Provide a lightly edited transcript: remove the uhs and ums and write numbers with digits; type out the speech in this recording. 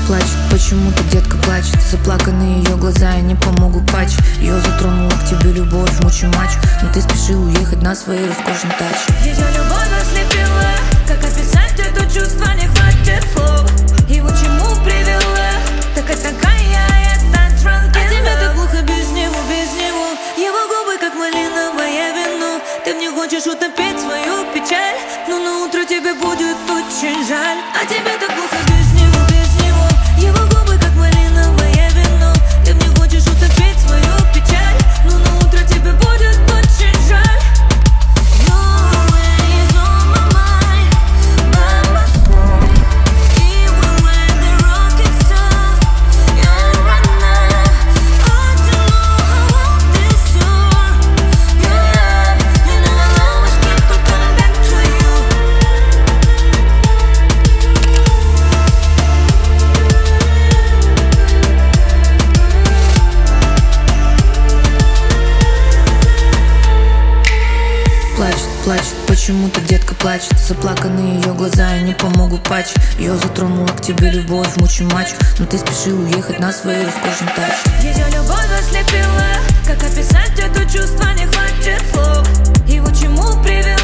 Плачет, почему-то детка плачет. Заплаканные ее глаза, я не помогу патч. Ее затронула к тебе любовь, мучу матч. Но ты спешил уехать на своей роскошной тачке. Ее любовь ослепила, как описать это чувство, не хватит слов. Его чему привела, так это это drunk. А тебе так плохо без него, без него. Его губы как малиновое вино. Ты в них хочешь утопить свою печаль, но на утро тебе будет очень жаль. А тебе так плохо без него, без него. Его губы как малиновое вино. Ты в них хочешь утопить свою печаль, но на утро тебе будет очень жаль. Плачет, почему-то детка плачет. Заплаканные ее глаза, я не помогу патч. Ее затронула к тебе любовь, мучу матч. Но ты спешил уехать на своей роскошной тачке. Ее любовь ослепила, как описать это чувство, не хватит слов. Его чему привела.